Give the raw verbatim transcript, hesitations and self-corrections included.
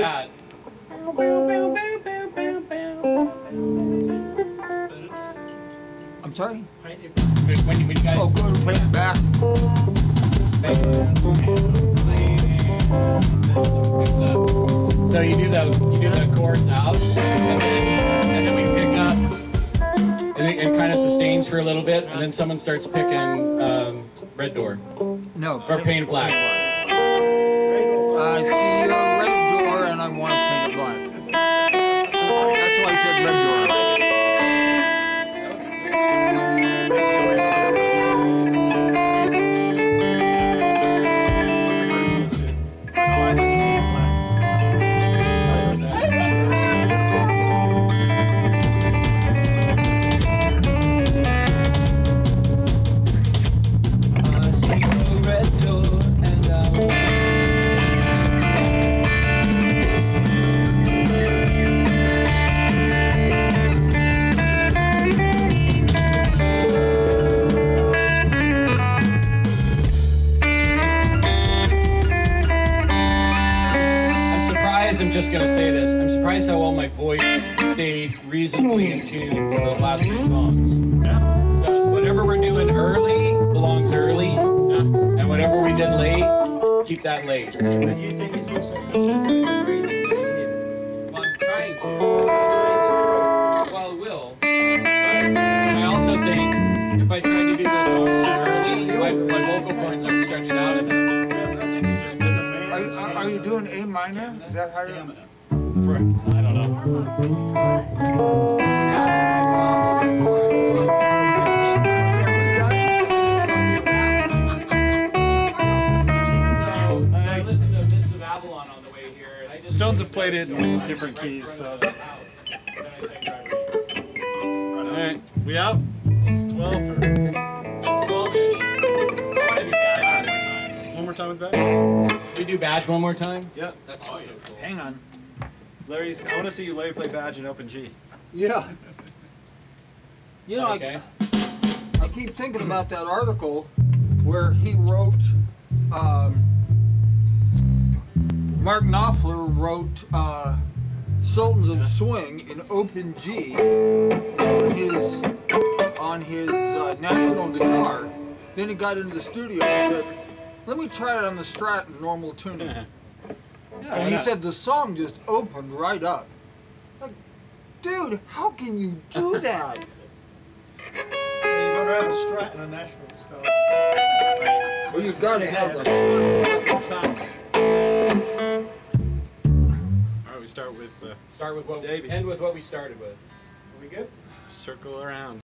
that. I'm sorry? When, when you guys. Oh, go play it back. So you do the you do the chords out, and then, and then we pick up, and it, it kind of sustains for a little bit, and then someone starts picking um, Red Door No. or Painted Black. I see a red door and I want to paint it black. That's why I said red door. I'm just gonna say this. I'm surprised how well my voice stayed reasonably in tune for those last three songs. Yeah. So whatever we're doing early belongs early, Yeah. and whatever we did late, keep that late. But do you think it's also doing the grading here? Well, I'm trying to. It's gonna save your throat. Well, it will. But I also think if I tried to do those songs too early, my, my vocal cords aren't stretched out enough. Yeah, but I think you just put the man. Are you, are, are you doing A minor? Is that how you're... Stamina. For, I don't know. I listened to Mists of Avalon on the way here, and I just Stones have played it in different keys, so. Alright, we out? twelve or That's twelve-ish. I want to do Badge one more time. one more time with that? Can we do Badge one more time? Yeah. That's so cool. Hang on. Larry's, I want to see you Larry play Badge in open G. Yeah. You know, Okay. I, I keep thinking about that article where he wrote, um, Mark Knopfler wrote uh, Sultans of Swing in open G on his on his uh, national guitar. Then he got into the studio and said, "Let me try it on the Strat in normal tuning." And he said the song just opened right up. Like, dude, how can you do that? You gotta have a Strat and a National stuff. Well, you gotta have a fucking sound. Alright, we start with uh, Start with what Davey. end with what we started with. Are we good? Circle Around.